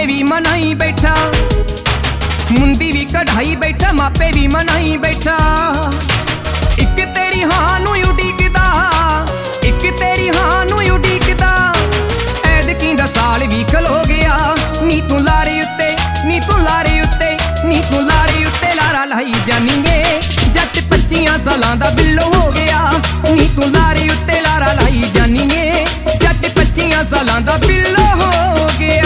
मापे भी मनाई बैठा, मुंदी भी कढ़ाई बैठा, मापे भी मनाई बैठा। एक तेरी हां नूं उडीकदा, एक तेरी हां नूं उडीकदा, ऐदकी दा साल भी खलो गया। नी तू लारे उत्ते, नी तू लारे उत्ते, नी तू लारे उत्ते लारा लाई जानीए, जट 25 सालां दा बिल्लो हो गया। नी तू लारे उत्ते लारा लाई जानीए, जट 25 सालां दा बिल्लो हो गया।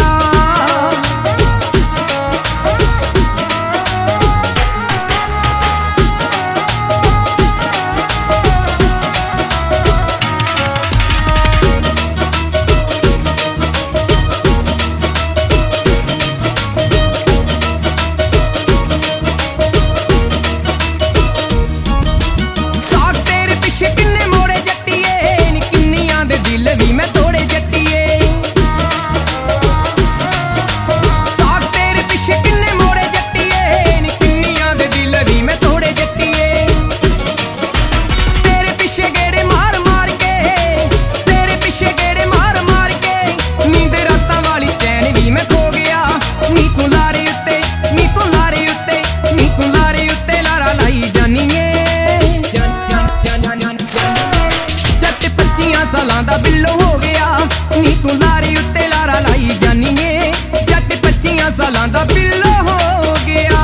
सालां दा बिल्लो हो गया। नी तू लारे उत्ते लारा लाई जानीए, जट 25 सालां दा बिल्लो हो गया।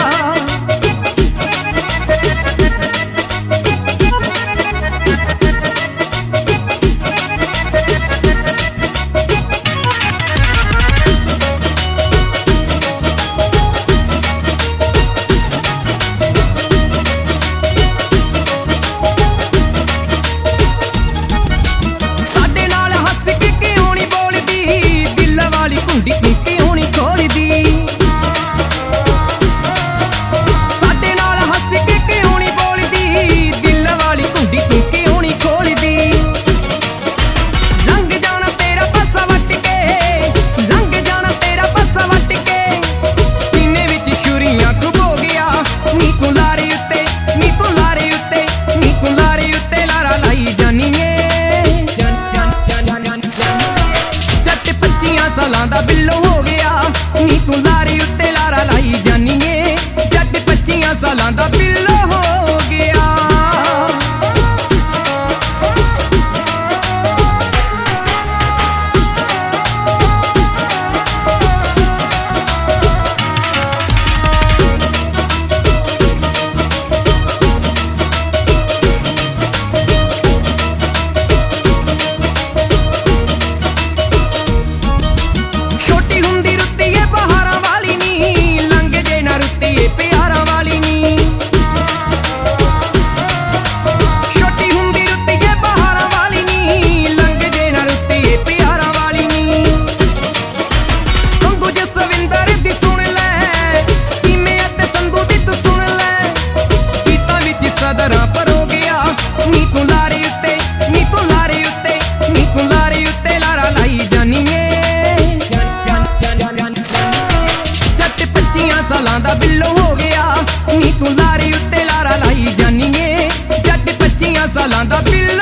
सालां दा बिल्लो हो गया। नी तू लारे उत्ते लारा लाई जानीए, जट 25 सालां दा बिल्लो हो गया। नी तू लारे उत्ते, नी तू लारे उत्ते, नी तू लारे उत्ते लारा लाई जानीए, जट 25 सालां दा बिल्लो हो गया। नी तू लारे उत्ते लारा लाई जानीए, जट 25 सालां दा बिल्लो